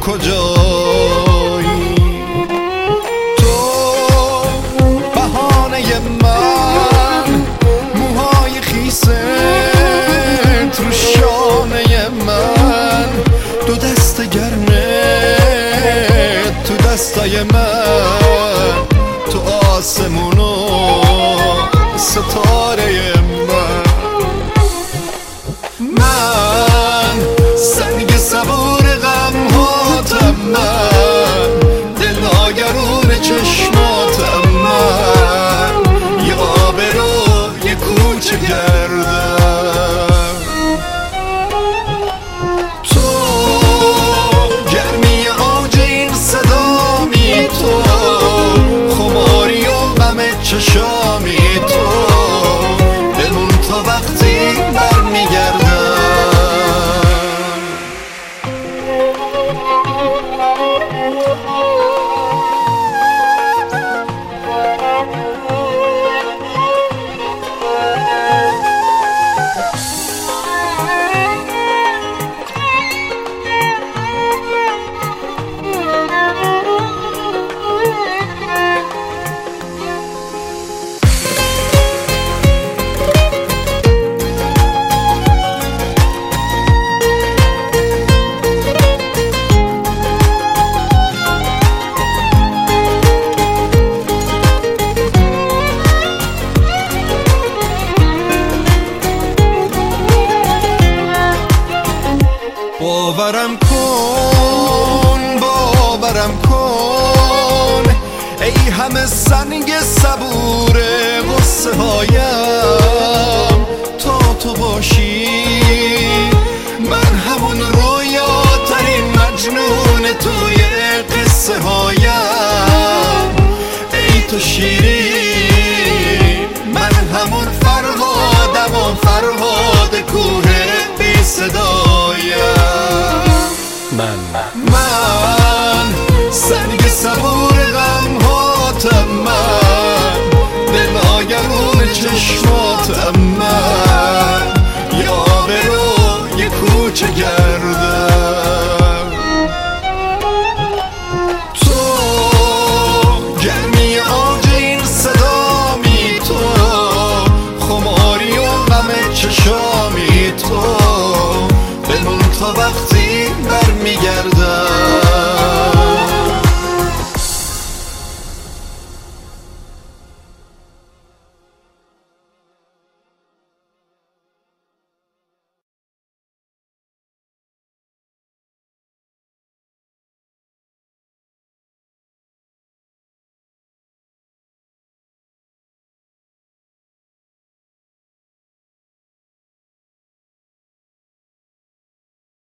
کجایی؟ تو بهانه من، موهای خیست رو شانه من، دو دست گرمه تو دستای من، تو آسمون و ستاره من سنگ صبور غم هاتم، من دل ناگرون چشماتم، من یه آبرو یه کوچه گردم. تو گرمی اوج این صدامی، تو خماری و غم چشامی، تو بمون تا وقتی برمیگردم. باورم کن، باورم کن، ای همه سنگ صبور غصه هایم، تا تو باشی من همون رویاترین مجنون توی قصه هایم. ای تو شیری من همون فرهادم و فرهاد کوه بی صدایم. من سنگ صبور غم هاتم، من دل ناگرون چشماتم، من یه آبرو یه کوچه گردم. تو گرمی اوج این صدامی، تو خماری و غم چشامی، تو بمون تا وقتی برمیگردم.